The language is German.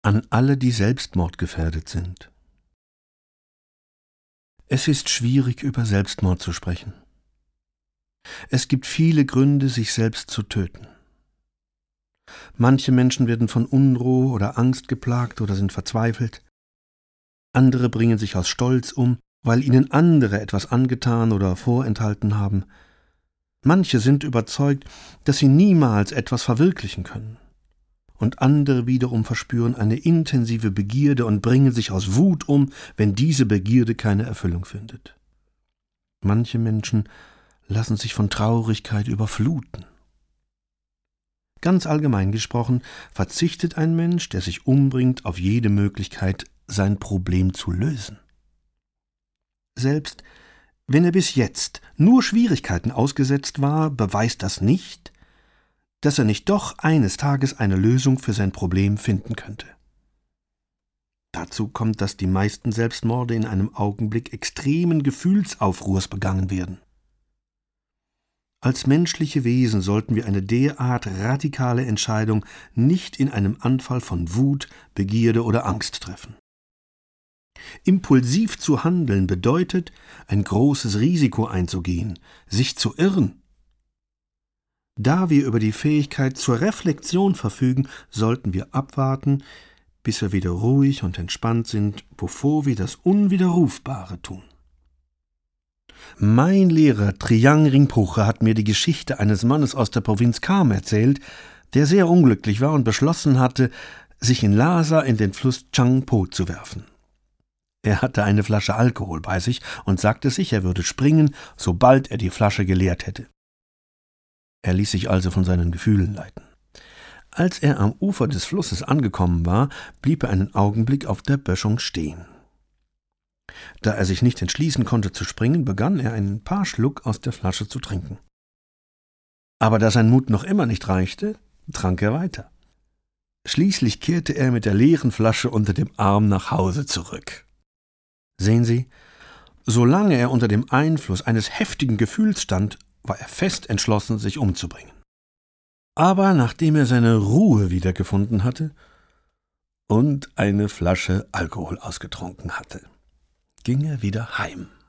An alle, die selbstmordgefährdet sind. Es ist schwierig, über Selbstmord zu sprechen. Es gibt viele Gründe, sich selbst zu töten. Manche Menschen werden von Unruhe oder Angst geplagt oder sind verzweifelt. Andere bringen sich aus Stolz um, weil ihnen andere etwas angetan oder vorenthalten haben. Manche sind überzeugt, dass sie niemals etwas verwirklichen können. Und andere wiederum verspüren eine intensive Begierde und bringen sich aus Wut um, wenn diese Begierde keine Erfüllung findet. Manche Menschen lassen sich von Traurigkeit überfluten. Ganz allgemein gesprochen, verzichtet ein Mensch, der sich umbringt, auf jede Möglichkeit, sein Problem zu lösen. Selbst wenn er bis jetzt nur Schwierigkeiten ausgesetzt war, beweist das nicht, dass er nicht doch eines Tages eine Lösung für sein Problem finden könnte. Dazu kommt, dass die meisten Selbstmorde in einem Augenblick extremen Gefühlsaufruhrs begangen werden. Als menschliche Wesen sollten wir eine derart radikale Entscheidung nicht in einem Anfall von Wut, Begierde oder Angst treffen. Impulsiv zu handeln bedeutet, ein großes Risiko einzugehen, sich zu irren. Da wir über die Fähigkeit zur Reflexion verfügen, sollten wir abwarten, bis wir wieder ruhig und entspannt sind, bevor wir das Unwiderrufbare tun. Mein Lehrer Triyang Rinpoche hat mir die Geschichte eines Mannes aus der Provinz Kham erzählt, der sehr unglücklich war und beschlossen hatte, sich in Lhasa in den Fluss Changpo zu werfen. Er hatte eine Flasche Alkohol bei sich und sagte sich, er würde springen, sobald er die Flasche geleert hätte. Er ließ sich also von seinen Gefühlen leiten. Als er am Ufer des Flusses angekommen war, blieb er einen Augenblick auf der Böschung stehen. Da er sich nicht entschließen konnte zu springen, begann er ein paar Schluck aus der Flasche zu trinken. Aber da sein Mut noch immer nicht reichte, trank er weiter. Schließlich kehrte er mit der leeren Flasche unter dem Arm nach Hause zurück. Sehen Sie, solange er unter dem Einfluss eines heftigen Gefühls stand, war er fest entschlossen, sich umzubringen. Aber nachdem er seine Ruhe wiedergefunden hatte und eine Flasche Alkohol ausgetrunken hatte, ging er wieder heim.